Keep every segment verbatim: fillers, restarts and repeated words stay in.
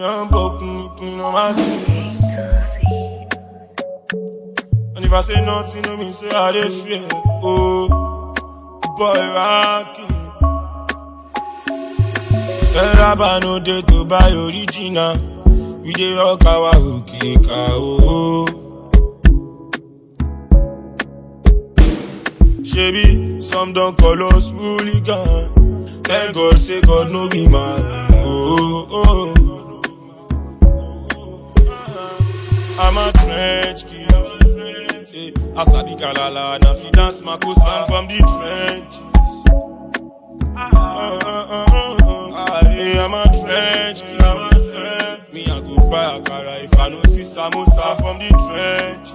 I'm broken, clean on my teeth. And if I say nothing, no mean say I dey fear. Oh, boy, rockin'. Rabba no dey to buy original. We dey rock our okay cow. Shebi, some don't call us hooligan. Thank God, say God no be man. Oh, oh, oh. I'm a trench kid. Asabi Kalala, na fi dance Makosan from the trench. I'm a trench kid. Me I go buy Akara if I no see samosa from the trench.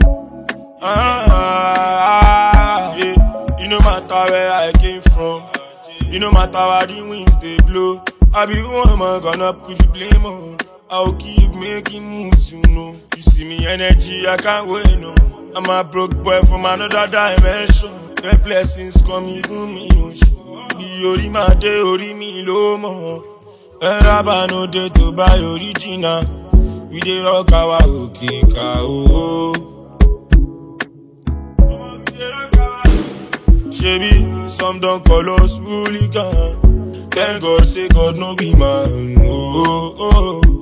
Ah, yeah. You no matter where I came from. You no matter where the winds they blow. I be one man gonna put the blame on. I'll keep making moves, you know. You see me energy, I can't wait, no. I'm a broke boy from another dimension. The blessings come even me, no. Be ori ma de ori mi lo mo. Rabba no dey to buy original. We dey rock our okay cow. Shebi, some don't call us hooligan. Thank God, say God no be man. Oh, oh, oh.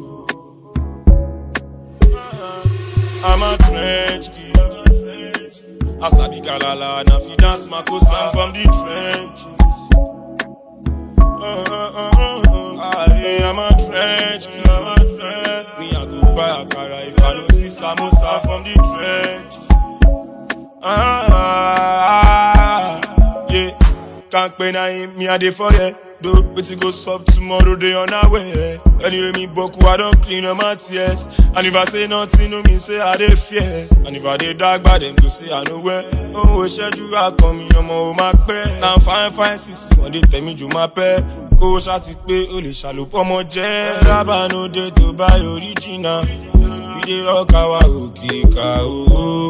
I'm a trench kid. Asabi Kalala, na fi dance Makosan from the trench. Uh, uh, uh, uh, uh. I'm a trench kid. I'm a trench. Me I go buy Akara if I don't see samosa from the trench. Ah, yeah. Can't pay na him, me a dey forget. Do, but it goes up tomorrow, they on our way. Anyway, me boku, I don't clean up my tears. And if I say nothing, no mean say I dey fear. And if I dey dark, but them go say I know where. Oh, we schedule I come in, I'm on my pay. Now fine, fine, sis, when they tell me you my pay. Go shot it, pay, only shallow, for my jet. Rabba no dey to buy original. We dey rock our okay cow.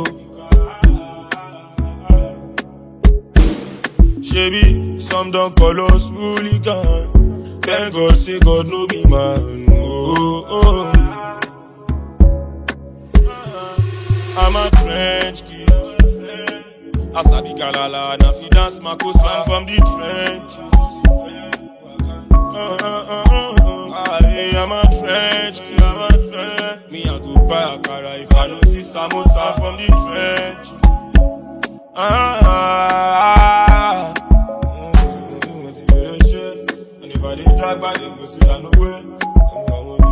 Shebi, some don't call us hooligan. Thank God, say God no be man. Oh, oh. I'm a trench kid. Asabi Kalala, na fi dance Makosan from the trench. Uh, uh, uh, uh, uh. I'm a trench kid. I'm a trench. Me I go buy Akara if I don't see samosa from the trench. Ah, and if I did dark, but them go see I know where.